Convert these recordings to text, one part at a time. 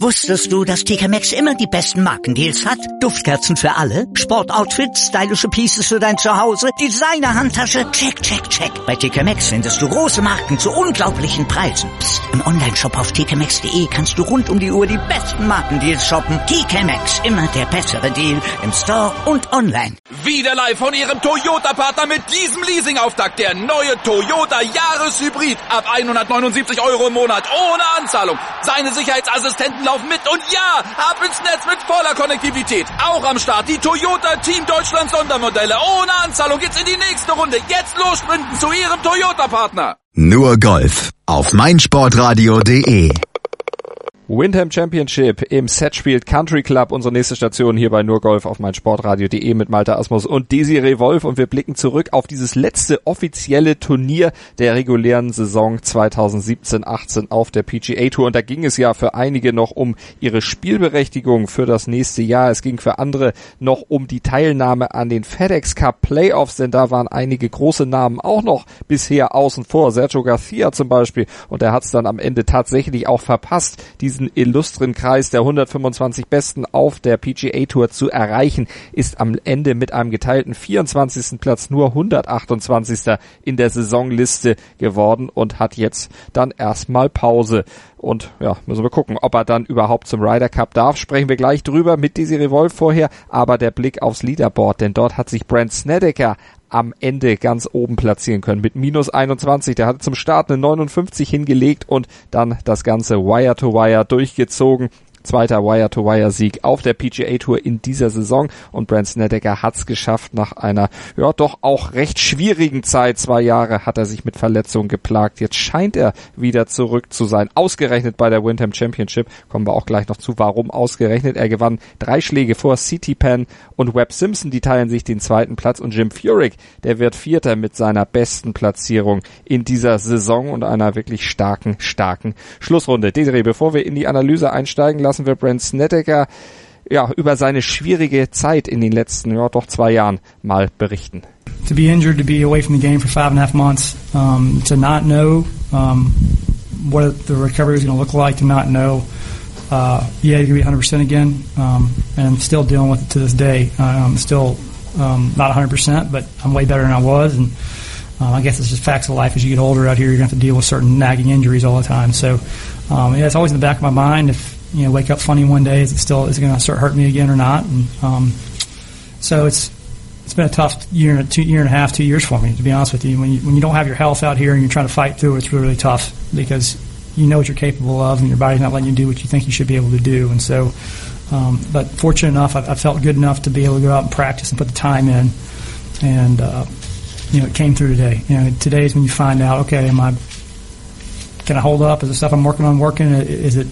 Wusstest du, dass TK Maxx immer die besten Markendeals hat? Duftkerzen für alle, Sportoutfits, stylische Pieces für dein Zuhause, Designer-Handtasche, check, check, check. Bei TK Maxx findest du große Marken zu unglaublichen Preisen. Psst. Im Onlineshop auf tkmaxx.de kannst du rund um die Uhr die besten Markendeals shoppen. TK Maxx, immer der bessere Deal im Store und online. Wieder live von Ihrem Toyota-Partner mit diesem Leasing-Auftakt. Der neue Toyota Jahreshybrid. Ab 179 € im Monat. Ohne Anzahlung. Seine Sicherheitsassistenten laufen mit. Und ja, ab ins Netz mit voller Konnektivität. Auch am Start die Toyota Team Deutschland Sondermodelle. Ohne Anzahlung geht's in die nächste Runde. Jetzt los sprinten zu Ihrem Toyota-Partner. Nur Golf auf meinsportradio.de. Windham Championship im Sedgefield Country Club, unsere nächste Station hier bei Nur Golf auf meinsportradio.de mit Malte Asmus und Desiree Wolf, und wir blicken zurück auf dieses letzte offizielle Turnier der regulären Saison 2017-18 auf der PGA Tour, und da ging es ja für einige noch um ihre Spielberechtigung für das nächste Jahr. Es ging für andere noch um die Teilnahme an den FedEx Cup Playoffs, denn da waren einige große Namen auch noch bisher außen vor, Sergio Garcia zum Beispiel, und er hat es dann am Ende tatsächlich auch verpasst, diesen illustren Kreis der 125 Besten auf der PGA Tour zu erreichen, ist am Ende mit einem geteilten 24. Platz nur 128. in der Saisonliste geworden und hat jetzt dann erstmal Pause. Und ja, müssen wir gucken, ob er dann überhaupt zum Ryder Cup darf. Sprechen wir gleich drüber mit Desiree Wolf vorher, aber der Blick aufs Leaderboard, denn dort hat sich Brandt Snedeker am Ende ganz oben platzieren können mit minus 21. Der hatte zum Start eine 59 hingelegt und dann das Ganze Wire-to-Wire durchgezogen. Zweiter Wire-to-Wire-Sieg auf der PGA Tour in dieser Saison, und Brandt Snedeker hat's geschafft nach einer, ja, doch auch recht schwierigen Zeit. 2 Jahre hat er sich mit Verletzungen geplagt. Jetzt scheint er wieder zurück zu sein. Ausgerechnet bei der Windham Championship, kommen wir auch gleich noch zu, warum ausgerechnet. Er gewann 3 Schläge vor C.T. Penn und Webb Simpson, die teilen sich den 2. Platz, und Jim Furyk, der wird 4. mit seiner besten Platzierung in dieser Saison und einer wirklich starken Schlussrunde. Desiree, bevor wir in die Analyse einsteigen, lassen wir Brandt Snedeker über seine schwierige Zeit in den letzten 2 Jahren mal berichten. To be injured, to be away from the game for 5.5 months, to not know what the recovery is going to look like, to not know you're going to be 100% again, and I'm still dealing with it to this day. I'm still not 100%, but I'm way better than I was, and I guess it's just facts of life. As you get older out here, you're going to have to deal with certain nagging injuries all the time. So it's always in the back of my mind, if wake up funny one day, is it going to start hurting me again or not? And so it's been a tough year and a half, 2 years for me, to be honest with you. When you don't have your health out here and you're trying to fight through it, it's really, really tough, because you know what you're capable of and your body's not letting you do what you think you should be able to do. And so, but fortunate enough, I felt good enough to be able to go out and practice and put the time in. And it came through today. Today is when you find out, okay, can I hold up? Is the stuff I'm working on working? Is it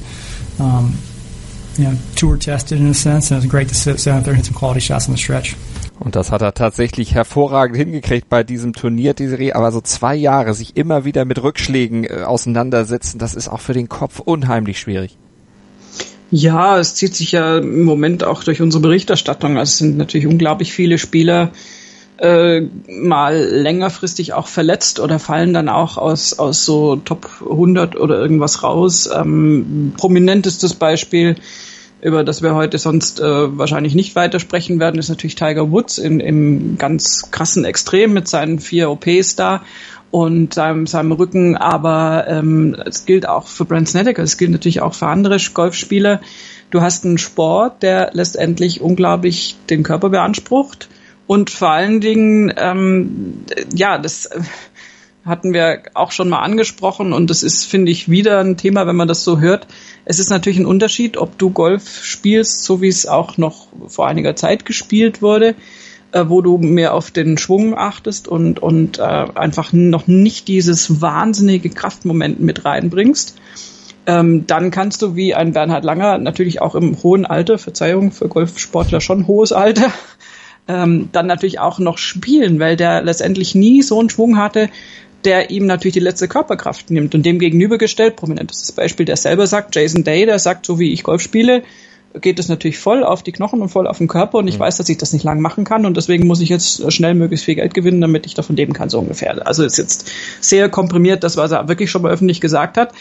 tour tested in a sense, and it's great to sit out there and hit some quality shots on the stretch. Und das hat er tatsächlich hervorragend hingekriegt bei diesem Turnier, Desiree, aber so 2 Jahre sich immer wieder mit Rückschlägen auseinandersetzen, das ist auch für den Kopf unheimlich schwierig. Ja, es zieht sich ja im Moment auch durch unsere Berichterstattung. Also es sind natürlich unglaublich viele Spieler mal längerfristig auch verletzt oder fallen dann auch aus so Top 100 oder irgendwas raus. Prominentestes Beispiel, über das wir heute sonst wahrscheinlich nicht weitersprechen werden, ist natürlich Tiger Woods im ganz krassen Extrem mit seinen 4 OPs da und seinem Rücken. Aber es gilt auch für Brandt Snedeker, es gilt natürlich auch für andere Golfspieler. Du hast einen Sport, der letztendlich unglaublich den Körper beansprucht. Und vor allen Dingen, das hatten wir auch schon mal angesprochen, und das ist, finde ich, wieder ein Thema, wenn man das so hört. Es ist natürlich ein Unterschied, ob du Golf spielst, so wie es auch noch vor einiger Zeit gespielt wurde, wo du mehr auf den Schwung achtest und einfach noch nicht dieses wahnsinnige Kraftmoment mit reinbringst. Dann kannst du wie ein Bernhard Langer natürlich auch im hohen Alter, Verzeihung, für Golfsportler schon hohes Alter, dann natürlich auch noch spielen, weil der letztendlich nie so einen Schwung hatte, der ihm natürlich die letzte Körperkraft nimmt. Und dem gegenübergestellt, prominentes Beispiel, der selber sagt, Jason Day, der sagt, so wie ich Golf spiele, geht es natürlich voll auf die Knochen und voll auf den Körper, und ich weiß, dass ich das nicht lang machen kann, und deswegen muss ich jetzt schnell möglichst viel Geld gewinnen, damit ich davon leben kann, so ungefähr. Also ist jetzt sehr komprimiert, das, was er wirklich schon mal öffentlich gesagt hat.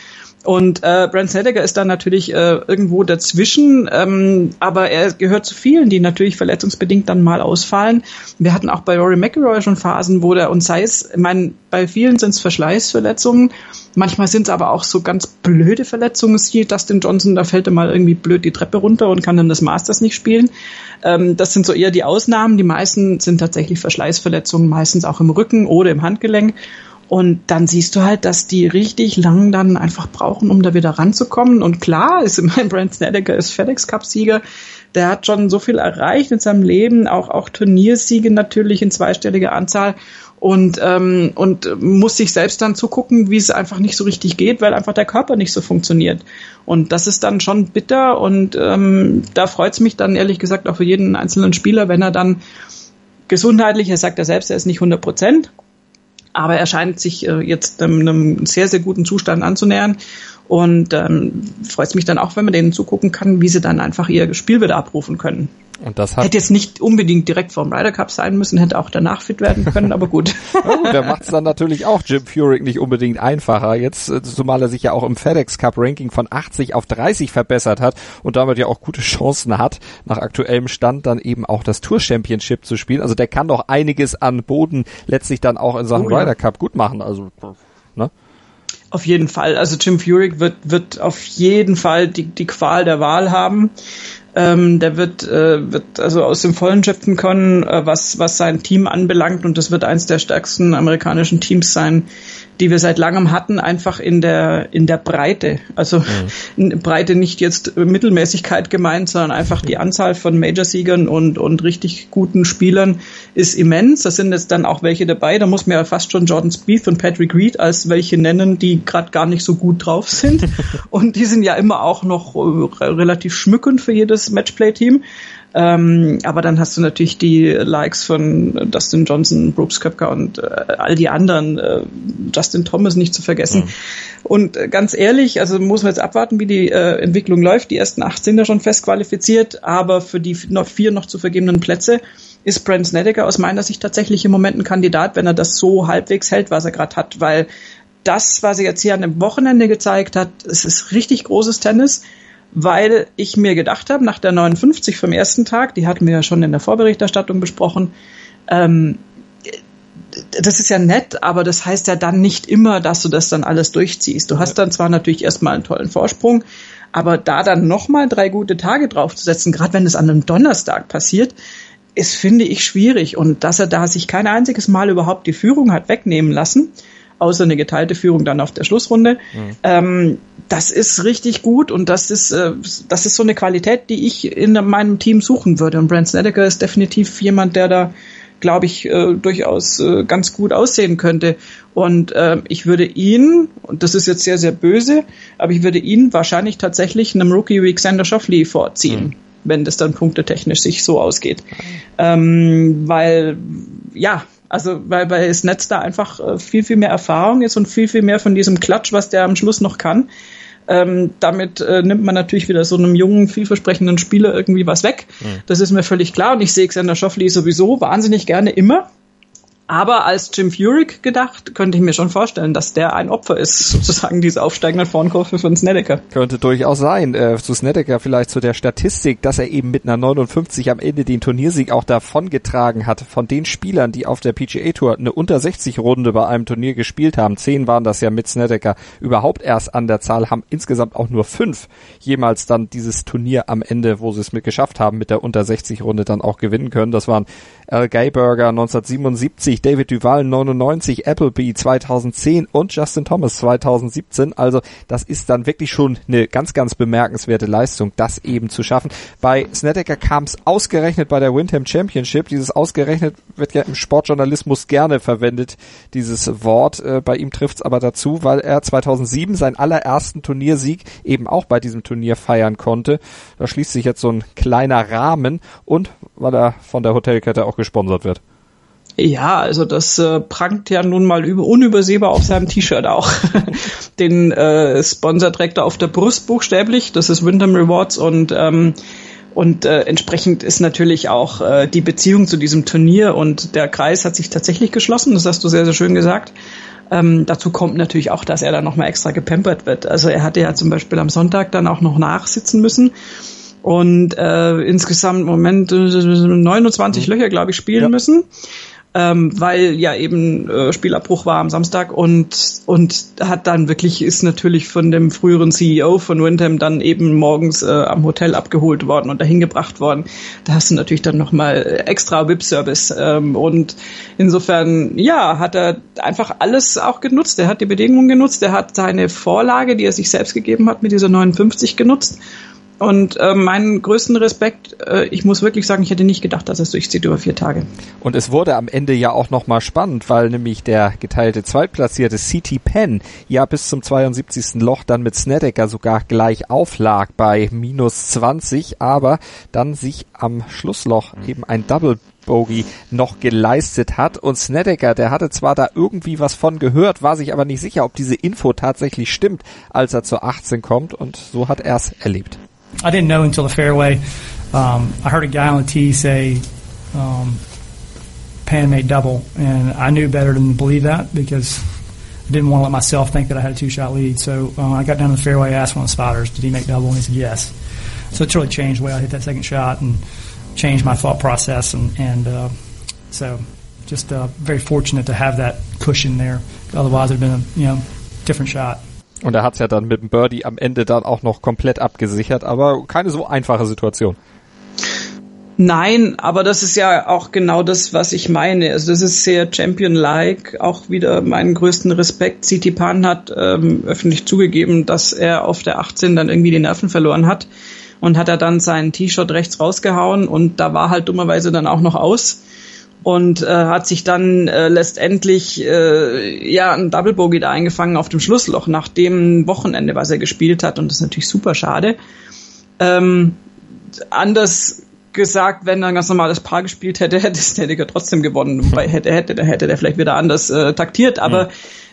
Und Brandt Snedeker ist dann natürlich irgendwo dazwischen, aber er gehört zu vielen, die natürlich verletzungsbedingt dann mal ausfallen. Wir hatten auch bei Rory McIlroy schon Phasen, wo und sei es, ich meine, bei vielen sind es Verschleißverletzungen, manchmal sind es aber auch so ganz blöde Verletzungen. Siehe Dustin Johnson, da fällt er mal irgendwie blöd die Treppe runter und kann dann das Masters nicht spielen. Das sind so eher die Ausnahmen. Die meisten sind tatsächlich Verschleißverletzungen, meistens auch im Rücken oder im Handgelenk. Und dann siehst du halt, dass die richtig lang dann einfach brauchen, um da wieder ranzukommen. Und klar, Brandt Snedeker ist FedEx-Cup-Sieger. Der hat schon so viel erreicht in seinem Leben, auch Turniersiege natürlich in zweistelliger Anzahl. Und muss sich selbst dann zugucken, wie es einfach nicht so richtig geht, weil einfach der Körper nicht so funktioniert. Und das ist dann schon bitter. Und da freut es mich dann ehrlich gesagt auch für jeden einzelnen Spieler, wenn er dann gesundheitlich, er sagt ja selbst, er ist nicht 100%, aber er scheint sich jetzt einem sehr, sehr guten Zustand anzunähern. Und freut es mich dann auch, wenn man denen zugucken kann, wie sie dann einfach ihr Spiel wieder abrufen können. Und das hätte jetzt nicht unbedingt direkt vor dem Ryder Cup sein müssen, hätte auch danach fit werden können, aber gut. Ja, gut, der macht es dann natürlich auch Jim Furyk nicht unbedingt einfacher. Jetzt, zumal er sich ja auch im FedEx Cup Ranking von 80 auf 30 verbessert hat und damit ja auch gute Chancen hat, nach aktuellem Stand dann eben auch das Tour Championship zu spielen. Also der kann doch einiges an Boden letztlich dann auch in Sachen Ryder Cup gut machen. Also, ne? Auf jeden Fall. Also Jim Furyk wird auf jeden Fall die Qual der Wahl haben. Der wird also aus dem Vollen schöpfen können, was sein Team anbelangt, und das wird eins der stärksten amerikanischen Teams sein, die wir seit langem hatten, einfach in der Breite. Also Breite nicht jetzt Mittelmäßigkeit gemeint, sondern einfach die Anzahl von Major-Siegern und richtig guten Spielern ist immens. Da sind jetzt dann auch welche dabei, da muss man ja fast schon Jordan Spieth und Patrick Reed als welche nennen, die gerade gar nicht so gut drauf sind. Und die sind ja immer auch noch relativ schmückend für jedes Matchplay-Team. Aber dann hast du natürlich die Likes von Dustin Johnson, Brooks Koepka und all die anderen, Justin Thomas nicht zu vergessen. Und ganz ehrlich, also muss man jetzt abwarten, wie die Entwicklung läuft. Die ersten 8 sind ja schon fest qualifiziert, aber für die 4 noch zu vergebenen Plätze ist Brandt Snedeker aus meiner Sicht tatsächlich im Moment ein Kandidat, wenn er das so halbwegs hält, was er gerade hat, weil das, was er jetzt hier an dem Wochenende gezeigt hat, es ist richtig großes Tennis. Weil ich mir gedacht habe, nach der 59 vom ersten Tag, die hatten wir ja schon in der Vorberichterstattung besprochen, das ist ja nett, aber das heißt ja dann nicht immer, dass du das dann alles durchziehst. Du hast dann zwar natürlich erstmal einen tollen Vorsprung, aber da dann nochmal 3 gute Tage draufzusetzen, gerade wenn es an einem Donnerstag passiert, ist, finde ich, schwierig. Und dass er da sich kein einziges Mal überhaupt die Führung hat wegnehmen lassen, außer eine geteilte Führung dann auf der Schlussrunde. Das ist richtig gut, und das ist so eine Qualität, die ich in meinem Team suchen würde. Und Brandt Snedeker ist definitiv jemand, der da, glaube ich, durchaus ganz gut aussehen könnte. Und ich würde ihn, und das ist jetzt sehr, sehr böse, aber ich würde ihn wahrscheinlich tatsächlich einem Rookie wie Xander Schauffele vorziehen, wenn das dann punktetechnisch sich so ausgeht. Weil das Netz da einfach viel, viel mehr Erfahrung ist und viel, viel mehr von diesem Klatsch, was der am Schluss noch kann. Damit nimmt man natürlich wieder so einem jungen, vielversprechenden Spieler irgendwie was weg. Das ist mir völlig klar, und ich sehe Xander Schauffele sowieso wahnsinnig gerne immer. Aber als Jim Furyk gedacht, könnte ich mir schon vorstellen, dass der ein Opfer ist, sozusagen diese aufsteigenden Formkurve von Snedeker. Könnte durchaus sein. Zu Snedeker vielleicht zu der Statistik, dass er eben mit einer 59 am Ende den Turniersieg auch davongetragen hat. Von den Spielern, die auf der PGA Tour eine unter 60 Runde bei einem Turnier gespielt haben, 10 waren das ja mit Snedeker überhaupt erst an der Zahl, haben insgesamt auch nur 5 jemals dann dieses Turnier am Ende, wo sie es mit geschafft haben, mit der unter 60 Runde dann auch gewinnen können. Das waren Al Geiberger 1977, David Duval 99, Appleby 2010 und Justin Thomas 2017. Also das ist dann wirklich schon eine ganz, ganz bemerkenswerte Leistung, das eben zu schaffen. Bei Snedeker kam es ausgerechnet bei der Windham Championship. Dieses ausgerechnet wird ja im Sportjournalismus gerne verwendet, dieses Wort. Bei ihm trifft es aber dazu, weil er 2007 seinen allerersten Turniersieg eben auch bei diesem Turnier feiern konnte. Da schließt sich jetzt so ein kleiner Rahmen, und weil er von der Hotelkette auch gesponsert wird. Ja, also das prangt ja nun mal unübersehbar auf seinem T-Shirt auch. Den Sponsor trägt er auf der Brust buchstäblich, das ist Wyndham Rewards, und entsprechend ist natürlich auch die Beziehung zu diesem Turnier, und der Kreis hat sich tatsächlich geschlossen, das hast du sehr, sehr schön gesagt. Dazu kommt natürlich auch, dass er dann nochmal extra gepampert wird. Also er hatte ja zum Beispiel am Sonntag dann auch noch nachsitzen müssen und insgesamt im Moment 29 Löcher, glaube ich, spielen müssen. Weil ja eben Spielabbruch war am Samstag und hat dann wirklich, ist natürlich von dem früheren CEO von Windham dann eben morgens am Hotel abgeholt worden und dahin gebracht worden. Da hast du natürlich dann nochmal extra VIP-Service und insofern, ja, hat er einfach alles auch genutzt. Er hat die Bedingungen genutzt, er hat seine Vorlage, die er sich selbst gegeben hat, mit dieser 59 genutzt. Und meinen größten Respekt, ich muss wirklich sagen, ich hätte nicht gedacht, dass es durchzieht über 4 Tage. Und es wurde am Ende ja auch nochmal spannend, weil nämlich der geteilte Zweitplatzierte CT Penn ja bis zum 72. Loch dann mit Snedeker sogar gleich auflag bei -20, aber dann sich am Schlussloch eben ein Double Bogey noch geleistet hat und Snedeker, der hatte zwar da irgendwie was von gehört, war sich aber nicht sicher, ob diese Info tatsächlich stimmt, als er zur 18 kommt und so hat er es erlebt. I didn't know until the fairway. I heard a guy on the tee say Pan made double, and I knew better than to believe that because I didn't want to let myself think that I had a 2-shot lead. So I got down to the fairway, asked one of the spotters, did he make double? And he said yes. So it's really changed the way I hit that second shot and changed my thought process, and so just very fortunate to have that cushion there. Otherwise, it would have been a different shot. Und er hat's ja dann mit dem Birdie am Ende dann auch noch komplett abgesichert, aber keine so einfache Situation. Nein, aber das ist ja auch genau das, was ich meine. Also das ist sehr Champion-like. Auch wieder meinen größten Respekt. CT Pan hat öffentlich zugegeben, dass er auf der 18 dann irgendwie die Nerven verloren hat und hat er dann seinen T-Shot rechts rausgehauen und da war halt dummerweise dann auch noch aus. Und hat sich dann letztendlich ein Double Bogey da eingefangen auf dem Schlussloch nach dem Wochenende, was er gespielt hat. Und das ist natürlich super schade. Anders gesagt, wenn er ein ganz normales Paar gespielt hätte, hätte Snedeker trotzdem gewonnen. Wobei hätte der vielleicht wieder anders taktiert. Aber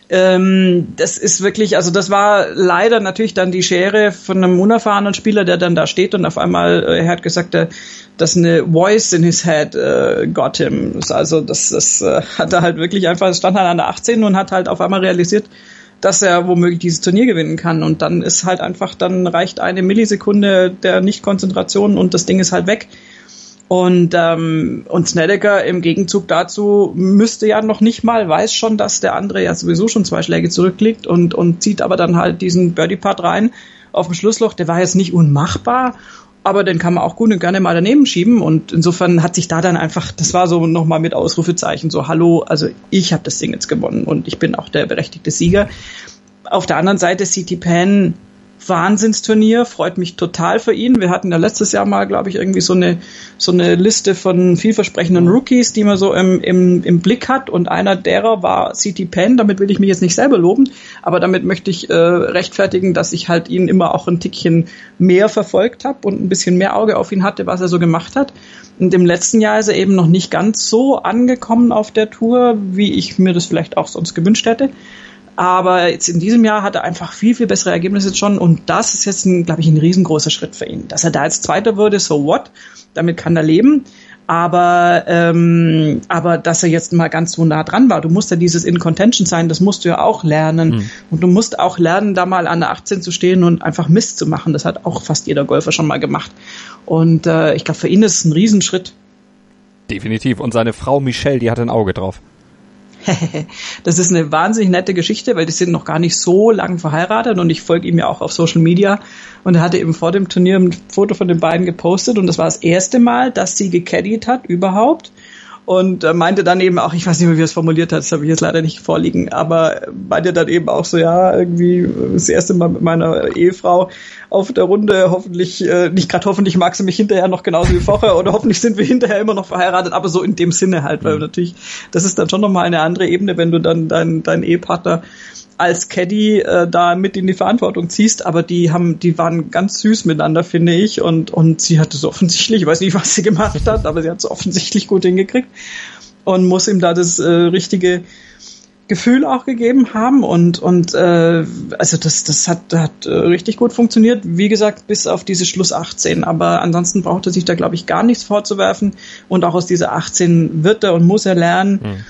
das ist wirklich, also das war leider natürlich dann die Schere von einem unerfahrenen Spieler, der dann da steht und auf einmal, er hat gesagt, dass eine Voice in his head got him. Also das hat er halt wirklich einfach, stand halt an der 18 und hat halt auf einmal realisiert, dass er womöglich dieses Turnier gewinnen kann. Und dann ist halt einfach, dann reicht eine Millisekunde der Nicht-Konzentration und das Ding ist halt weg. Und Snedeker im Gegenzug dazu müsste ja noch nicht mal, weiß schon, dass der andere ja sowieso schon 2 Schläge zurückliegt und zieht aber dann halt diesen Birdie-Putt rein auf dem Schlussloch. Der war jetzt nicht unmachbar, aber den kann man auch gut und gerne mal daneben schieben. Und insofern hat sich da dann einfach, das war so nochmal mit Ausrufezeichen, so hallo, also ich habe das Ding jetzt gewonnen und ich bin auch der berechtigte Sieger. Auf der anderen Seite CT Pan, Wahnsinnsturnier, freut mich total für ihn. Wir hatten ja letztes Jahr mal, glaube ich, irgendwie so eine Liste von vielversprechenden Rookies, die man so im Blick hat und einer derer war CT Pan. Damit will ich mich jetzt nicht selber loben, aber damit möchte ich rechtfertigen, dass ich halt ihn immer auch ein Tickchen mehr verfolgt habe und ein bisschen mehr Auge auf ihn hatte, was er so gemacht hat. Und im letzten Jahr ist er eben noch nicht ganz so angekommen auf der Tour, wie ich mir das vielleicht auch sonst gewünscht hätte. Aber jetzt in diesem Jahr hat er einfach viel, viel bessere Ergebnisse jetzt schon und das ist jetzt, glaube ich, ein riesengroßer Schritt für ihn. Dass er da jetzt Zweiter wurde, so what? Damit kann er leben. Aber dass er jetzt mal ganz so nah dran war, du musst ja dieses In Contention sein, das musst du ja auch lernen. Und du musst auch lernen, da mal an der 18 zu stehen und einfach Mist zu machen. Das hat auch fast jeder Golfer schon mal gemacht. Und ich glaube, für ihn ist es ein Riesenschritt. Definitiv. Und seine Frau Michelle, die hat ein Auge drauf. Das ist eine wahnsinnig nette Geschichte, weil die sind noch gar nicht so lang verheiratet und ich folge ihm ja auch auf Social Media und er hatte eben vor dem Turnier ein Foto von den beiden gepostet und das war das erste Mal, dass sie gecaddied hat überhaupt und meinte dann eben auch, ich weiß nicht mehr, wie er es formuliert hat, das habe ich jetzt leider nicht vorliegen, aber meinte dann eben auch so, ja, irgendwie das erste Mal mit meiner Ehefrau auf der Runde, hoffentlich mag sie mich hinterher noch genauso wie vorher oder hoffentlich sind wir hinterher immer noch verheiratet, aber so in dem Sinne halt, weil natürlich, das ist dann schon nochmal eine andere Ebene, wenn du dann deinen Ehepartner als Caddy da mit in die Verantwortung ziehst, aber die waren ganz süß miteinander, finde ich, und sie hatte es offensichtlich, ich weiß nicht, was sie gemacht hat, aber sie hat es offensichtlich gut hingekriegt und muss ihm da das richtige Gefühl auch gegeben haben und also das hat richtig gut funktioniert, wie gesagt, bis auf diese Schluss 18, aber ansonsten braucht er sich da, glaube ich, gar nichts vorzuwerfen und auch aus dieser 18 wird er und muss er lernen.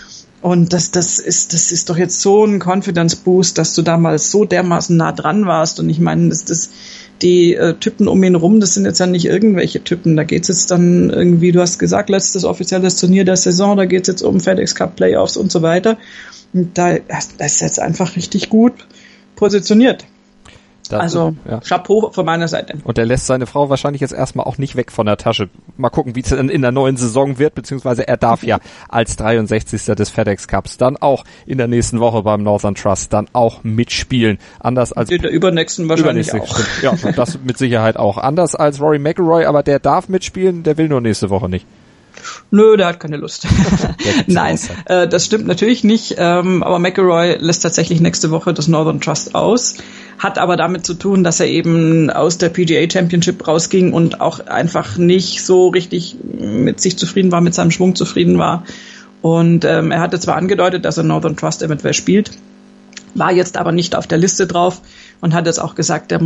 Und das ist doch jetzt so ein Confidence Boost, dass du damals so dermaßen nah dran warst. Und ich meine, die Typen um ihn rum, das sind jetzt ja nicht irgendwelche Typen. Da geht's jetzt dann irgendwie, du hast gesagt, letztes offizielles Turnier der Saison, da geht's jetzt um FedEx Cup Playoffs und so weiter. Und da ist jetzt einfach richtig gut positioniert. Chapeau von meiner Seite. Und er lässt seine Frau wahrscheinlich jetzt erstmal auch nicht weg von der Tasche. Mal gucken, wie es in der neuen Saison wird, beziehungsweise er darf ja als 63. des FedEx Cups dann auch in der nächsten Woche beim Northern Trust dann auch mitspielen. Anders als in der übernächsten wahrscheinlich auch. Ja, das mit Sicherheit auch. Anders als Rory McIlroy, aber der darf mitspielen, der will nur nächste Woche nicht. Nö, der hat keine Lust. Nein, das stimmt natürlich nicht. Aber McIlroy lässt tatsächlich nächste Woche das Northern Trust aus. Hat aber damit zu tun, dass er eben aus der PGA Championship rausging und auch einfach nicht so richtig mit sich zufrieden war, mit seinem Schwung zufrieden war. Und er hatte zwar angedeutet, dass er Northern Trust eventuell spielt, war jetzt aber nicht auf der Liste drauf und hat jetzt auch gesagt, er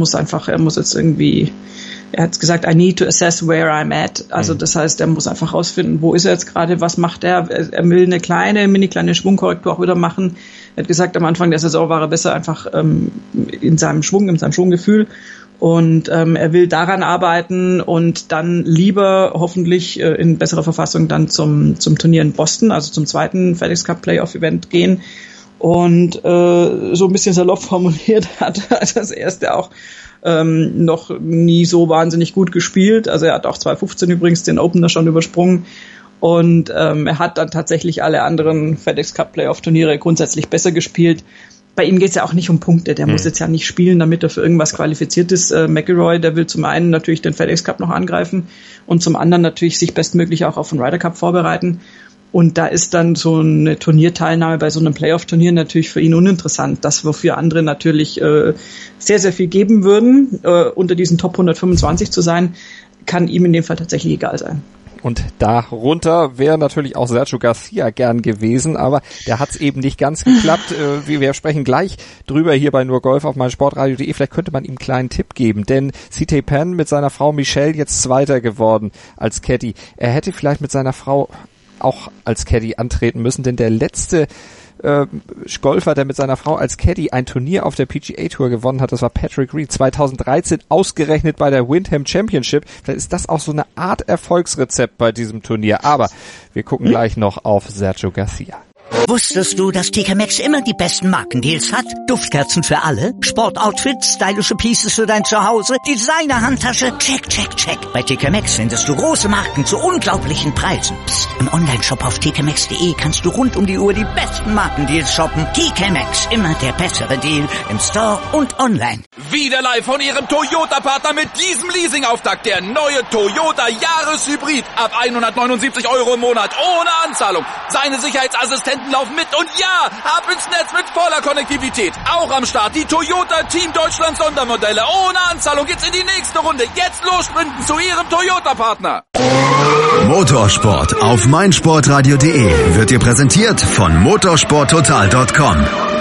hat gesagt, I need to assess where I'm at. Also das heißt, er muss einfach rausfinden, wo ist er jetzt gerade, was macht er. Er will eine mini kleine Schwungkorrektur auch wieder machen. Er hat gesagt, am Anfang der Saison war er besser einfach in seinem Schwunggefühl. Und er will daran arbeiten und dann lieber hoffentlich in besserer Verfassung dann zum Turnier in Boston, also zum zweiten FedEx Cup Playoff Event gehen. Und so ein bisschen salopp formuliert hat das erste auch noch nie so wahnsinnig gut gespielt. Also er hat auch 2015 übrigens den Opener schon übersprungen. Und er hat dann tatsächlich alle anderen FedEx Cup Playoff Turniere grundsätzlich besser gespielt. Bei ihm geht's ja auch nicht um Punkte. Der muss jetzt ja nicht spielen, damit er für irgendwas qualifiziert ist. McIlroy, der will zum einen natürlich den FedEx Cup noch angreifen und zum anderen natürlich sich bestmöglich auch auf den Ryder Cup vorbereiten. Und da ist dann so eine Turnierteilnahme bei so einem Playoff-Turnier natürlich für ihn uninteressant. Das, wofür andere natürlich sehr, sehr viel geben würden, unter diesen Top 125 zu sein, kann ihm in dem Fall tatsächlich egal sein. Und darunter wäre natürlich auch Sergio Garcia gern gewesen, aber der hat es eben nicht ganz geklappt. Wir sprechen gleich drüber hier bei Nur Golf auf meinsportradio.de. Vielleicht könnte man ihm einen kleinen Tipp geben, denn CJ Pan mit seiner Frau Michelle jetzt Zweiter geworden als Caddy. Er hätte vielleicht mit seiner Frau auch als Caddy antreten müssen, denn der letzte Golfer, der mit seiner Frau als Caddy ein Turnier auf der PGA Tour gewonnen hat, das war Patrick Reed, 2013 ausgerechnet bei der Windham Championship. Vielleicht ist das auch so eine Art Erfolgsrezept bei diesem Turnier, aber wir gucken gleich noch auf Sergio Garcia. Wusstest du, dass TK Maxx immer die besten Markendeals hat? Duftkerzen für alle, Sportoutfits, stylische Pieces für dein Zuhause, Designer-Handtasche, check, check, check. Bei TK Maxx findest du große Marken zu unglaublichen Preisen. Psst. Im Onlineshop auf tkmaxx.de kannst du rund um die Uhr die besten Markendeals shoppen. TK Maxx, immer der bessere Deal im Store und online. Wieder live von ihrem Toyota-Partner mit diesem Leasing-Auftakt. Der neue Toyota Jahreshybrid. Ab 179 € im Monat. Ohne Anzahlung. Seine Sicherheitsassistenten laufen mit. Und ja, ab ins Netz mit voller Konnektivität. Auch am Start die Toyota Team Deutschland Sondermodelle. Ohne Anzahlung geht's in die nächste Runde. Jetzt los sprinten zu ihrem Toyota-Partner. Motorsport auf meinsportradio.de wird dir präsentiert von motorsporttotal.com.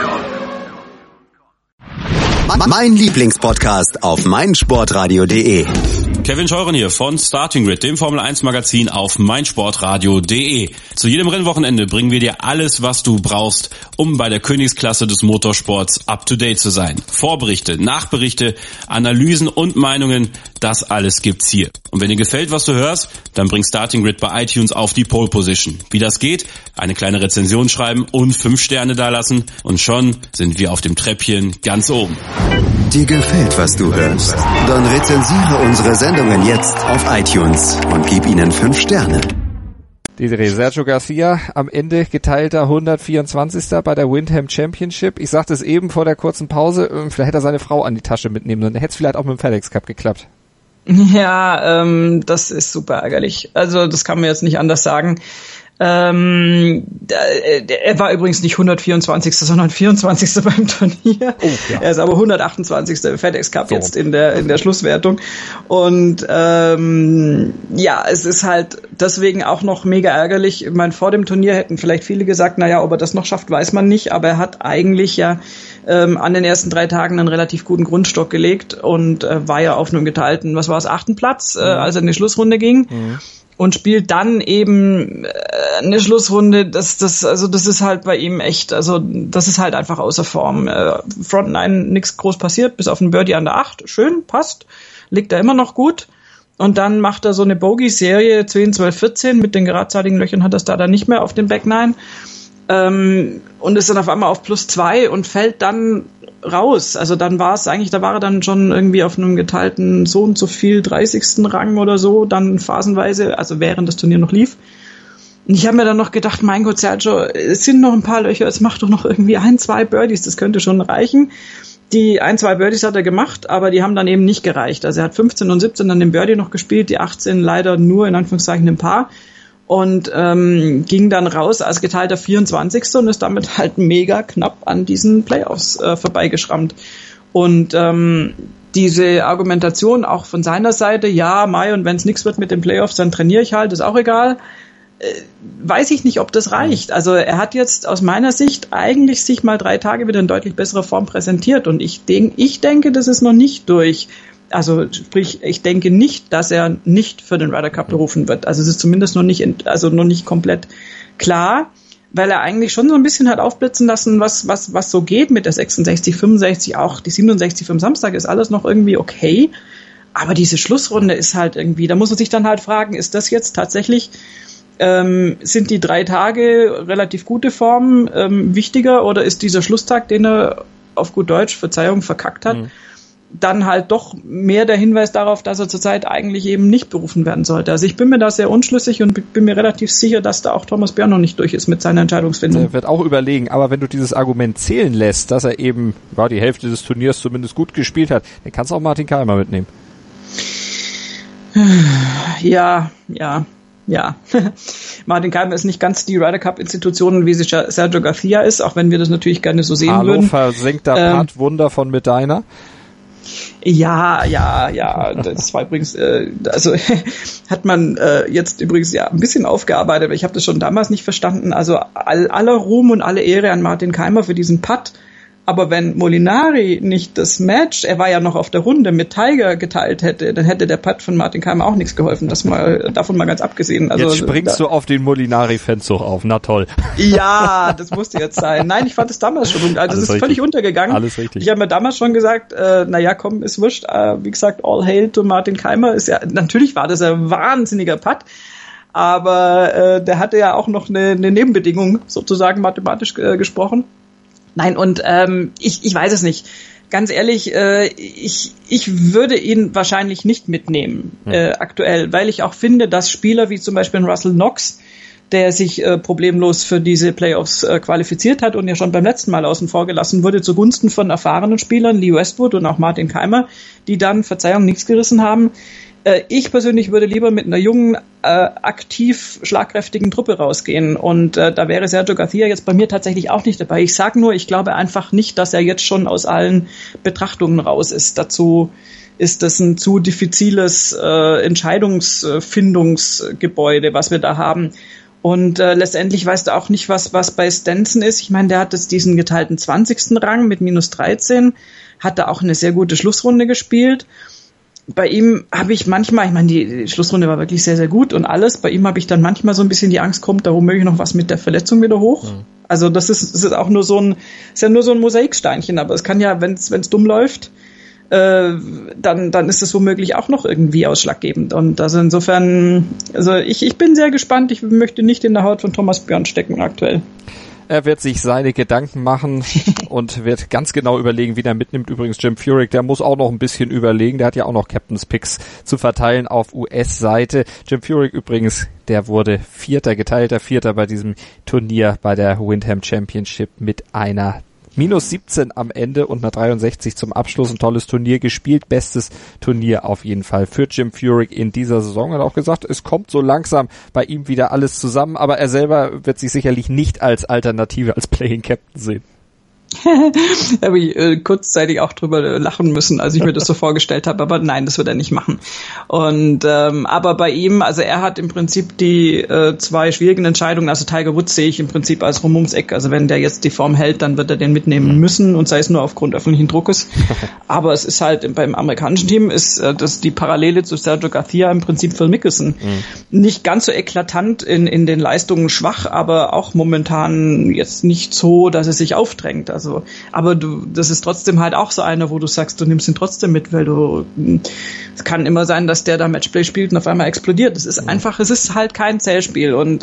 Mein Lieblingspodcast auf meinsportradio.de. Kevin Scheuren hier von Starting Grid, dem Formel 1 Magazin auf meinsportradio.de. Zu jedem Rennwochenende bringen wir dir alles, was du brauchst, um bei der Königsklasse des Motorsports up to date zu sein. Vorberichte, Nachberichte, Analysen und Meinungen, das alles gibt's hier. Und wenn dir gefällt, was du hörst, dann bring Starting Grid bei iTunes auf die Pole Position. Wie das geht? Eine kleine Rezension schreiben und 5 Sterne dalassen und schon sind wir auf dem Treppchen ganz oben. Dir gefällt, was du hörst? Dann rezensiere unsere Sendungen jetzt auf iTunes und gib ihnen 5 Sterne. Sergio Garcia am Ende geteilter 124. bei der Windham Championship. Ich sagte es eben vor der kurzen Pause, vielleicht hätte er seine Frau an die Tasche mitnehmen sollen. Dann hätte es vielleicht auch mit dem FedEx Cup geklappt. Ja, das ist super ärgerlich. Also das kann man jetzt nicht anders sagen. Er war übrigens nicht 124., sondern 24. beim Turnier. Oh, ja. Er ist aber 128. FedEx Cup jetzt in der Schlusswertung. Und ja, es ist halt deswegen auch noch mega ärgerlich. Ich meine, vor dem Turnier hätten vielleicht viele gesagt, naja, ob er das noch schafft, weiß man nicht. Aber er hat eigentlich ja an den ersten 3 Tagen einen relativ guten Grundstock gelegt und war ja auf einem geteilten, 8. Platz, als er in die Schlussrunde ging. Und spielt dann eben eine Schlussrunde, das ist halt bei ihm echt, also das ist halt einfach außer Form. Front 9, nichts groß passiert, bis auf ein Birdie an der 8. Schön, passt. Liegt da immer noch gut. Und dann macht er so eine Bogey-Serie 10, 12, 14. Mit den geradzeitigen Löchern hat er es da dann nicht mehr auf dem Back 9. Und ist dann auf einmal auf +2 und fällt dann raus. Also dann war es eigentlich, da war er dann schon irgendwie auf einem geteilten so und so viel 30. Rang oder so, dann phasenweise, also während das Turnier noch lief. Und ich habe mir dann noch gedacht, mein Gott, Sergio, es sind noch ein paar Löcher, es macht doch noch irgendwie 1, 2 Birdies, das könnte schon reichen. Die 1, 2 Birdies hat er gemacht, aber die haben dann eben nicht gereicht. Also er hat 15 und 17 dann den Birdie noch gespielt, die 18 leider nur in Anführungszeichen im Paar und ging dann raus als geteilter 24. und ist damit halt mega knapp an diesen Playoffs vorbeigeschrammt. Und diese Argumentation auch von seiner Seite, ja, Mai, und wenn es nichts wird mit den Playoffs, dann trainiere ich halt, ist auch egal. Weiß ich nicht, ob das reicht. Also er hat jetzt aus meiner Sicht eigentlich sich mal 3 Tage wieder in deutlich besserer Form präsentiert und ich denke, das ist noch nicht durch. Also sprich, ich denke nicht, dass er nicht für den Ryder Cup berufen wird. Also es ist zumindest noch nicht komplett klar, weil er eigentlich schon so ein bisschen hat aufblitzen lassen, was so geht mit der 66, 65, auch die 67 vom Samstag ist alles noch irgendwie okay. Aber diese Schlussrunde ist halt irgendwie, da muss man sich dann halt fragen, ist das jetzt tatsächlich sind die 3 Tage relativ gute Form wichtiger oder ist dieser Schlusstag, den er auf gut Deutsch, Verzeihung, verkackt hat, dann halt doch mehr der Hinweis darauf, dass er zurzeit eigentlich eben nicht berufen werden sollte. Also ich bin mir da sehr unschlüssig und bin mir relativ sicher, dass da auch Thomas Björn noch nicht durch ist mit seiner Entscheidungsfindung. Er wird auch überlegen, aber wenn du dieses Argument zählen lässt, dass er eben die Hälfte des Turniers zumindest gut gespielt hat, dann kannst du auch Martin Kaymer mitnehmen. Ja. Martin Kaymer ist nicht ganz die Ryder Cup Institution, wie sich Sergio Garcia ist, auch wenn wir das natürlich gerne so sehen würden. Versenkter Putt-Wunder von Medina. Ja, das war übrigens, also hat man jetzt übrigens ja ein bisschen aufgearbeitet, weil ich habe das schon damals nicht verstanden. Also aller Ruhm und alle Ehre an Martin Kaymer für diesen Putt. Aber wenn Molinari nicht das Match, er war ja noch auf der Runde, mit Tiger geteilt hätte, dann hätte der Putt von Martin Kaymer auch nichts geholfen. Davon mal ganz abgesehen. Also, jetzt springst du auf den Molinari-Fanzug auf. Na toll. Ja, das musste jetzt sein. Nein, ich fand es damals schon. Also das ist völlig untergegangen. Alles richtig. Ich habe mir damals schon gesagt, komm, ist wurscht. Wie gesagt, all hail to Martin Kaymer. Natürlich war das ein wahnsinniger Putt. Aber der hatte ja auch noch eine Nebenbedingung, sozusagen mathematisch gesprochen. Nein, und ich weiß es nicht. Ganz ehrlich, ich würde ihn wahrscheinlich nicht mitnehmen aktuell, weil ich auch finde, dass Spieler wie zum Beispiel Russell Knox, der sich problemlos für diese Playoffs qualifiziert hat und ja schon beim letzten Mal außen vor gelassen wurde, zugunsten von erfahrenen Spielern, Lee Westwood und auch Martin Kaymer, die dann, Verzeihung, nichts gerissen haben. Ich persönlich würde lieber mit einer jungen, aktiv schlagkräftigen Truppe rausgehen und da wäre Sergio Garcia jetzt bei mir tatsächlich auch nicht dabei. Ich sage nur, ich glaube einfach nicht, dass er jetzt schon aus allen Betrachtungen raus ist. Dazu ist das ein zu diffiziles Entscheidungsfindungsgebäude, was wir da haben. Und letztendlich weißt du auch nicht, was bei Stenson ist. Ich meine, der hat jetzt diesen geteilten 20. Rang mit -13, hat da auch eine sehr gute Schlussrunde gespielt. Bei ihm habe ich manchmal, ich meine, die Schlussrunde war wirklich sehr, sehr gut und alles. Bei ihm habe ich dann manchmal so ein bisschen die Angst, kommt da womöglich noch was mit der Verletzung wieder hoch. Mhm. Also das ist auch nur so ein Mosaiksteinchen, aber es kann ja, wenn es dumm läuft, dann ist es womöglich auch noch irgendwie ausschlaggebend. Und also insofern, also ich bin sehr gespannt. Ich möchte nicht in der Haut von Thomas Björn stecken aktuell. Er wird sich seine Gedanken machen und wird ganz genau überlegen, wie er mitnimmt. Übrigens Jim Furyk, der muss auch noch ein bisschen überlegen. Der hat ja auch noch Captain's Picks zu verteilen auf US-Seite. Jim Furyk übrigens, der wurde geteilter Vierter bei diesem Turnier bei der Windham Championship mit einer -17 am Ende und einer 63 zum Abschluss. Ein tolles Turnier gespielt. Bestes Turnier auf jeden Fall für Jim Furyk in dieser Saison. Er hat auch gesagt, es kommt so langsam bei ihm wieder alles zusammen, aber er selber wird sich sicherlich nicht als Alternative, als Playing Captain sehen. habe ich kurzzeitig auch drüber lachen müssen, als ich mir das so vorgestellt habe, aber nein, das wird er nicht machen. Und aber bei ihm, also er hat im Prinzip die 2 schwierigen Entscheidungen, also Tiger Woods sehe ich im Prinzip als rum ums Eck, also wenn der jetzt die Form hält, dann wird er den mitnehmen müssen und sei es nur aufgrund öffentlichen Druckes. Aber es ist halt beim amerikanischen Team ist das die Parallele zu Sergio Garcia im Prinzip Phil Mickelson. Nicht ganz so eklatant in den Leistungen schwach, aber auch momentan jetzt nicht so, dass es sich aufdrängt. Also, aber das ist trotzdem halt auch so einer, wo du sagst, du nimmst ihn trotzdem mit, weil es kann immer sein, dass der da Matchplay spielt und auf einmal explodiert. Es ist einfach, es ist halt kein Zählspiel und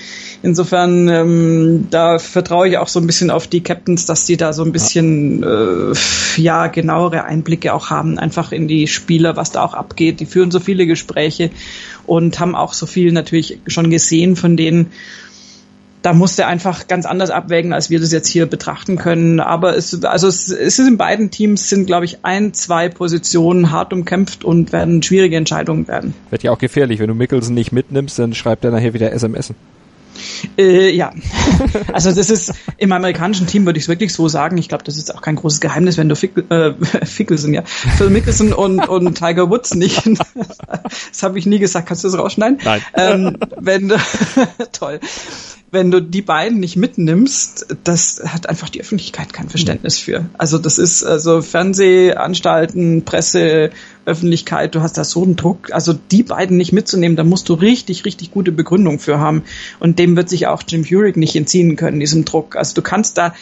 insofern da vertraue ich auch so ein bisschen auf die Captains, dass die da so ein bisschen genauere Einblicke auch haben, einfach in die Spieler, was da auch abgeht. Die führen so viele Gespräche und haben auch so viel natürlich schon gesehen von denen. Da musste er einfach ganz anders abwägen, als wir das jetzt hier betrachten können. Aber es ist in beiden Teams sind, glaube ich, 1-2 Positionen hart umkämpft und werden schwierige Entscheidungen werden. Wird ja auch gefährlich, wenn du Mickelson nicht mitnimmst, dann schreibt er nachher wieder SMS. Ja, also das ist im amerikanischen Team, würde ich es wirklich so sagen. Ich glaube, das ist auch kein großes Geheimnis, wenn du Phil Mickelson und Tiger Woods nicht. Das habe ich nie gesagt. Kannst du das rausschneiden? Nein. Toll. Wenn du die beiden nicht mitnimmst, das hat einfach die Öffentlichkeit kein Verständnis für. Also das ist also Fernsehanstalten, Presse, Öffentlichkeit, du hast da so einen Druck. Also die beiden nicht mitzunehmen, da musst du richtig, richtig gute Begründung für haben. Und dem wird sich auch Jim Furyk nicht entziehen können, diesem Druck. Also du kannst da,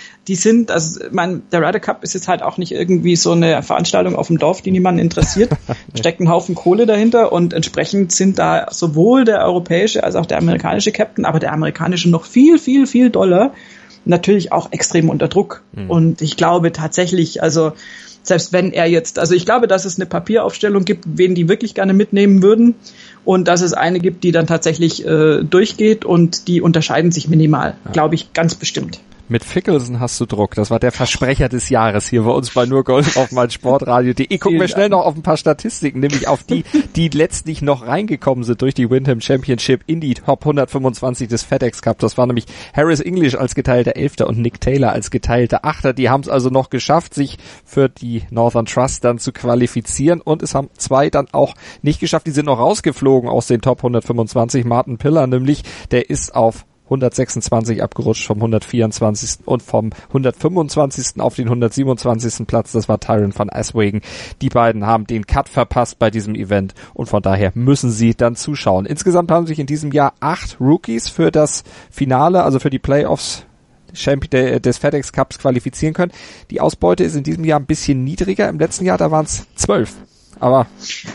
der Ryder Cup ist jetzt halt auch nicht irgendwie so eine Veranstaltung auf dem Dorf, die niemanden interessiert. Steckt ein Haufen Kohle dahinter und entsprechend sind da sowohl der europäische als auch der amerikanische Captain, aber der amerikanische noch viel, viel, viel doller, natürlich auch extrem unter Druck. Und ich glaube tatsächlich, also selbst wenn er jetzt, also ich glaube, dass es eine Papieraufstellung gibt, wen die wirklich gerne mitnehmen würden und dass es eine gibt, die dann tatsächlich durchgeht und die unterscheiden sich minimal, glaube ich, ganz bestimmt. Mit Mickelson hast du Druck. Das war der Versprecher des Jahres hier bei uns bei nur Golf auf meinsportradio.de. Gucken wir schnell noch auf ein paar Statistiken, nämlich auf die letztlich noch reingekommen sind durch die Wyndham Championship in die Top 125 des FedEx Cup. Das war nämlich Harris English als geteilter 11. und Nick Taylor als geteilter 8. Die haben es also noch geschafft, sich für die Northern Trust dann zu qualifizieren und es haben 2 dann auch nicht geschafft. Die sind noch rausgeflogen aus den Top 125. Martin Piller nämlich, der ist auf 126 abgerutscht vom 124. und vom 125. auf den 127. Platz. Das war Tyron van Aswegen. Die beiden haben den Cut verpasst bei diesem Event und von daher müssen sie dann zuschauen. Insgesamt haben sich in diesem Jahr 8 Rookies für das Finale, also für die Playoffs des FedEx Cups qualifizieren können. Die Ausbeute ist in diesem Jahr ein bisschen niedriger. Im letzten Jahr, da waren es 12. Aber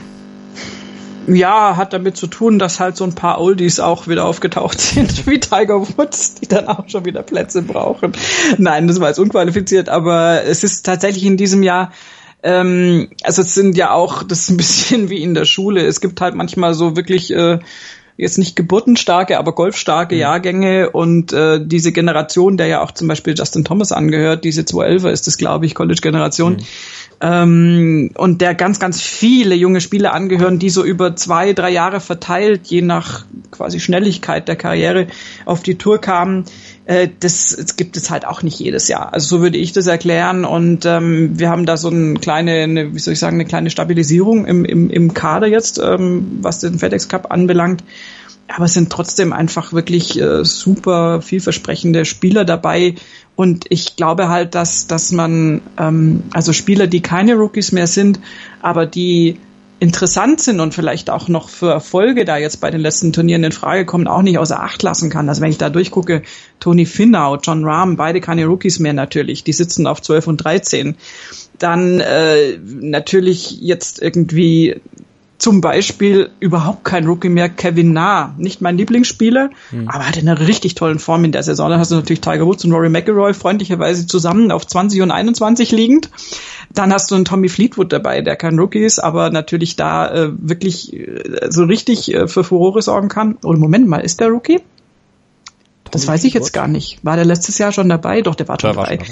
ja, hat damit zu tun, dass halt so ein paar Oldies auch wieder aufgetaucht sind, wie Tiger Woods, die dann auch schon wieder Plätze brauchen. Nein, das war jetzt unqualifiziert, aber es ist tatsächlich in diesem Jahr, also es sind ja auch, das ist ein bisschen wie in der Schule, es gibt halt manchmal so wirklich jetzt nicht geburtenstarke, aber golfstarke Jahrgänge und diese Generation, der ja auch zum Beispiel Justin Thomas angehört, diese 211er ist das, glaube ich, College-Generation, und der ganz, ganz viele junge Spieler angehören, die so über 2-3 Jahre verteilt, je nach quasi Schnelligkeit der Karriere auf die Tour kamen. Das gibt es halt auch nicht jedes Jahr. Also so würde ich das erklären und wir haben da so eine kleine Stabilisierung im Kader jetzt, was den FedEx Cup anbelangt. Aber es sind trotzdem einfach wirklich super vielversprechende Spieler dabei. Und ich glaube halt, dass man, also Spieler, die keine Rookies mehr sind, aber die interessant sind und vielleicht auch noch für Erfolge da jetzt bei den letzten Turnieren in Frage kommen, auch nicht außer Acht lassen kann. Also wenn ich da durchgucke, Tony Finau, Jon Rahm, beide keine Rookies mehr natürlich, die sitzen auf 12 und 13. Dann natürlich jetzt irgendwie zum Beispiel überhaupt kein Rookie mehr, Kevin Na, nicht mein Lieblingsspieler, aber hat eine richtig tollen Form in der Saison. Dann hast du natürlich Tiger Woods und Rory McIlroy freundlicherweise zusammen auf 20 und 21 liegend. Dann hast du einen Tommy Fleetwood dabei, der kein Rookie ist, aber natürlich da wirklich so richtig für Furore sorgen kann. Oder Moment mal, ist der Rookie? Das weiß ich jetzt gar nicht. War der letztes Jahr schon dabei? Doch, der war schon dabei.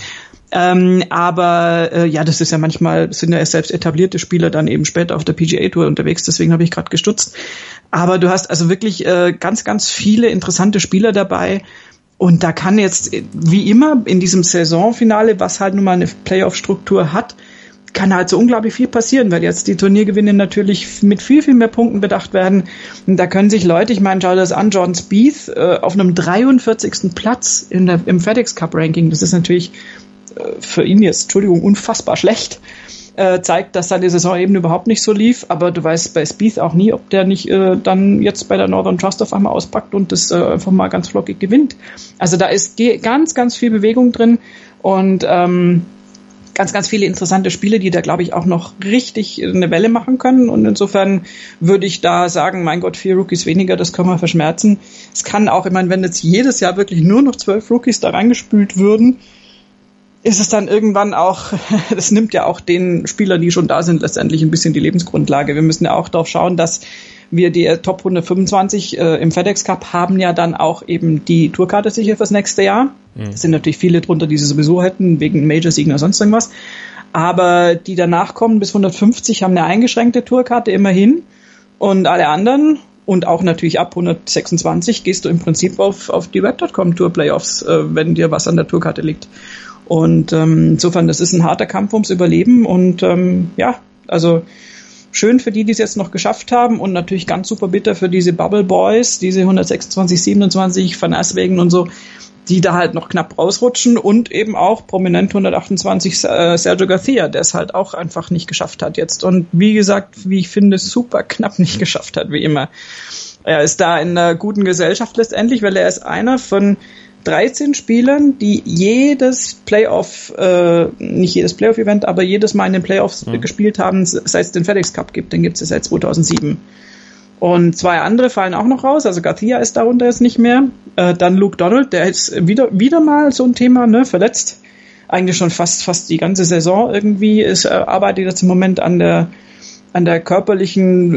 Aber das ist ja manchmal, sind ja selbst etablierte Spieler dann eben später auf der PGA Tour unterwegs, deswegen habe ich gerade gestutzt. Aber du hast also wirklich ganz, ganz viele interessante Spieler dabei Und da kann jetzt, wie immer, in diesem Saisonfinale, was halt nun mal eine Playoff-Struktur hat, kann halt so unglaublich viel passieren, weil jetzt die Turniergewinne natürlich mit viel, viel mehr Punkten bedacht werden. Und da können sich Leute, ich meine, schau das an, Jordan Spieth auf einem 43. Platz im FedEx Cup Ranking, das ist natürlich für ihn jetzt, Entschuldigung, unfassbar schlecht, zeigt, dass seine Saison eben überhaupt nicht so lief, aber du weißt bei Spieth auch nie, ob der nicht dann jetzt bei der Northern Trust auf einmal auspackt und das einfach mal ganz flockig gewinnt. Also da ist ganz, ganz viel Bewegung drin und ganz, ganz viele interessante Spiele, die da, glaube ich, auch noch richtig eine Welle machen können. Und insofern würde ich da sagen, mein Gott, 4 Rookies weniger, das können wir verschmerzen. Es kann auch, ich meine, wenn jetzt jedes Jahr wirklich nur noch 12 Rookies da reingespült würden, ist es dann irgendwann auch, das nimmt ja auch den Spielern, die schon da sind, letztendlich ein bisschen die Lebensgrundlage. Wir müssen ja auch darauf schauen, dass wir die Top 125 im FedEx Cup haben ja dann auch eben die Tourkarte sicher fürs nächste Jahr. Es sind natürlich viele drunter, die sie sowieso hätten, wegen Major-Siegen oder sonst irgendwas. Aber die danach kommen bis 150 haben eine eingeschränkte Tourkarte immerhin. Und alle anderen und auch natürlich ab 126 gehst du im Prinzip auf die Web.com Tour Playoffs, wenn dir was an der Tourkarte liegt. Und insofern, das ist ein harter Kampf ums Überleben. Und also schön für die es jetzt noch geschafft haben und natürlich ganz super bitter für diese Bubble Boys, diese 126, 27 Van Aswegen und so, die da halt noch knapp rausrutschen und eben auch prominent 128 Sergio Garcia, der es halt auch einfach nicht geschafft hat jetzt. Und wie gesagt, wie ich finde, super knapp nicht geschafft hat, wie immer. Er ist da in einer guten Gesellschaft letztendlich, weil er ist einer von 13 Spielern, die jedes Playoff, nicht jedes Playoff-Event, aber jedes Mal in den Playoffs gespielt haben, seit es den FedEx Cup gibt. Den gibt es seit 2007. Und 2 andere fallen auch noch raus. Also Garcia ist darunter jetzt nicht mehr. Dann Luke Donald, der ist wieder mal so ein Thema, ne, verletzt. Eigentlich schon fast die ganze Saison irgendwie. Arbeitet jetzt im Moment an der körperlichen,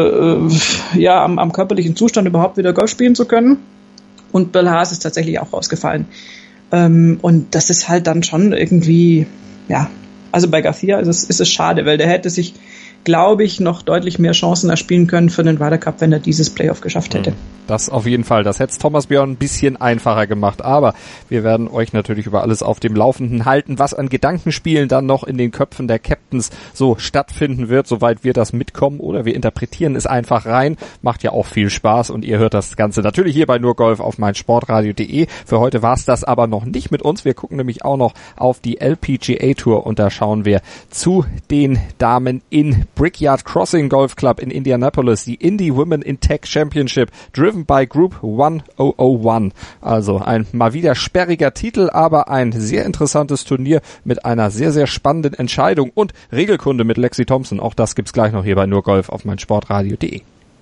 am körperlichen Zustand überhaupt wieder Golf spielen zu können. Und Bill Haas ist tatsächlich auch rausgefallen. Und das ist halt dann schon irgendwie, also bei Garcia ist es schade, weil der hätte sich, glaube ich, noch deutlich mehr Chancen erspielen können für den Ryder Cup, wenn er dieses Playoff geschafft hätte. Das auf jeden Fall. Das hätte es Thomas Björn ein bisschen einfacher gemacht. Aber wir werden euch natürlich über alles auf dem Laufenden halten, was an Gedankenspielen dann noch in den Köpfen der Captains so stattfinden wird, soweit wir das mitkommen. Oder wir interpretieren es einfach rein. Macht ja auch viel Spaß und ihr hört das Ganze natürlich hier bei Nur Golf auf meinsportradio.de. Für heute war es das aber noch nicht mit uns. Wir gucken nämlich auch noch auf die LPGA Tour und da schauen wir zu den Damen in Brickyard Crossing Golf Club in Indianapolis, die Indy Women in Tech Championship, driven by Group 1001. Also ein mal wieder sperriger Titel, aber ein sehr interessantes Turnier mit einer sehr, sehr spannenden Entscheidung und Regelkunde mit Lexi Thompson. Auch das gibt's gleich noch hier bei Nur Golf auf meinsportradio.de.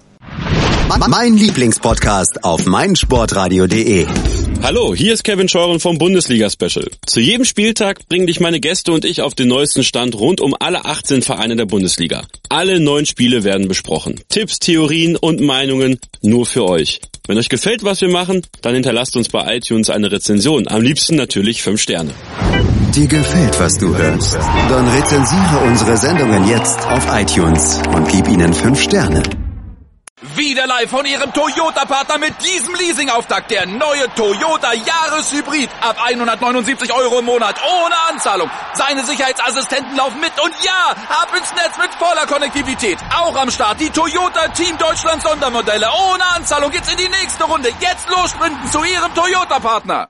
Mein Lieblingspodcast auf meinsportradio.de. Hallo, hier ist Kevin Scheuren vom Bundesliga-Special. Zu jedem Spieltag bringen dich meine Gäste und ich auf den neuesten Stand rund um alle 18 Vereine der Bundesliga. Alle 9 Spiele werden besprochen. Tipps, Theorien und Meinungen nur für euch. Wenn euch gefällt, was wir machen, dann hinterlasst uns bei iTunes eine Rezension. Am liebsten natürlich 5 Sterne. Dir gefällt, was du hörst? Dann rezensiere unsere Sendungen jetzt auf iTunes und gib ihnen 5 Sterne. Wieder live von Ihrem Toyota-Partner mit diesem Leasing-Auftakt. Der neue Toyota Jahreshybrid. Ab 179 € im Monat. Ohne Anzahlung. Seine Sicherheitsassistenten laufen mit. Und ja, ab ins Netz mit voller Konnektivität. Auch am Start die Toyota Team Deutschland Sondermodelle. Ohne Anzahlung geht's in die nächste Runde. Jetzt los sprinten zu Ihrem Toyota-Partner.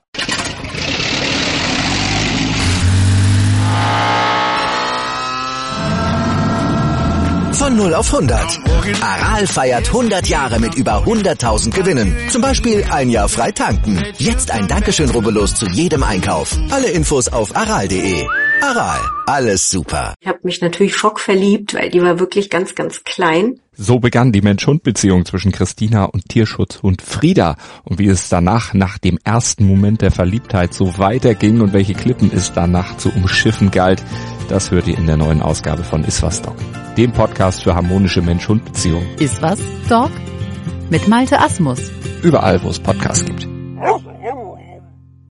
Von 0 auf 100. Aral feiert 100 Jahre mit über 100.000 Gewinnen. Zum Beispiel ein Jahr frei tanken. Jetzt ein Dankeschön, rubbellos zu jedem Einkauf. Alle Infos auf aral.de. Aral, alles super. Ich habe mich natürlich schockverliebt, weil die war wirklich ganz, ganz klein. So begann die Mensch-Hund-Beziehung zwischen Christina und Tierschutzhund Frieda. Und wie es danach, nach dem ersten Moment der Verliebtheit, so weiterging und welche Klippen es danach zu umschiffen galt, das hört ihr in der neuen Ausgabe von Iswas Dog, dem Podcast für harmonische Mensch-Hund-Beziehungen. Iswas Dog? Mit Malte Asmus. Überall, wo es Podcasts gibt.